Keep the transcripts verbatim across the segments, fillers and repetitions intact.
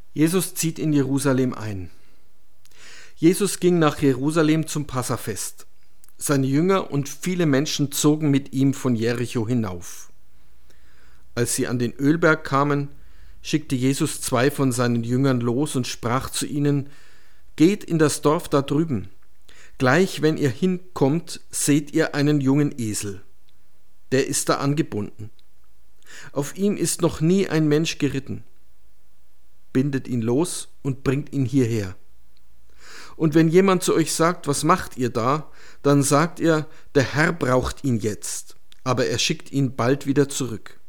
Jesus zieht in Jerusalem ein. Jesus ging nach Jerusalem zum Passafest. Seine Jünger und viele Menschen zogen mit ihm von Jericho hinauf. Als sie an den Ölberg kamen, schickte Jesus zwei von seinen Jüngern los und sprach zu ihnen: Geht in das Dorf da drüben. Gleich wenn ihr hinkommt, seht ihr einen jungen Esel. Der ist da angebunden. Auf ihm ist noch nie ein Mensch geritten. Bindet ihn los und bringt ihn hierher. Und wenn jemand zu euch sagt, was macht ihr da, dann sagt ihr, der Herr braucht ihn jetzt, aber er schickt ihn bald wieder zurück.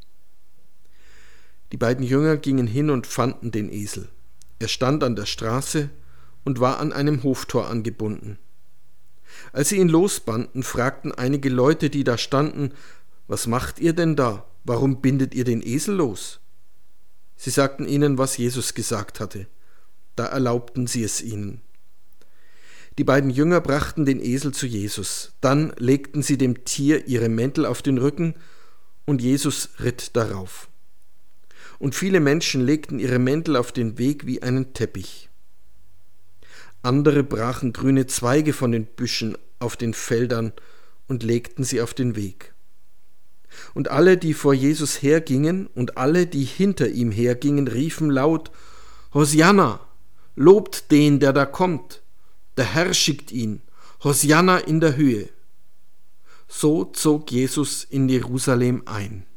Die beiden Jünger gingen hin und fanden den Esel. Er stand an der Straße und war an einem Hoftor angebunden. Als sie ihn losbanden, fragten einige Leute, die da standen: Was macht ihr denn da? Warum bindet ihr den Esel los? Sie sagten ihnen, was Jesus gesagt hatte. Da erlaubten sie es ihnen. Die beiden Jünger brachten den Esel zu Jesus. Dann legten sie dem Tier ihre Mäntel auf den Rücken und Jesus ritt darauf. Und viele Menschen legten ihre Mäntel auf den Weg wie einen Teppich. Andere brachen grüne Zweige von den Büschen auf den Feldern und legten sie auf den Weg. Und alle, die vor Jesus hergingen und alle, die hinter ihm hergingen, riefen laut: Hosianna, lobt den, der da kommt. Der Herr schickt ihn, Hosianna in der Höhe. So zog Jesus in Jerusalem ein.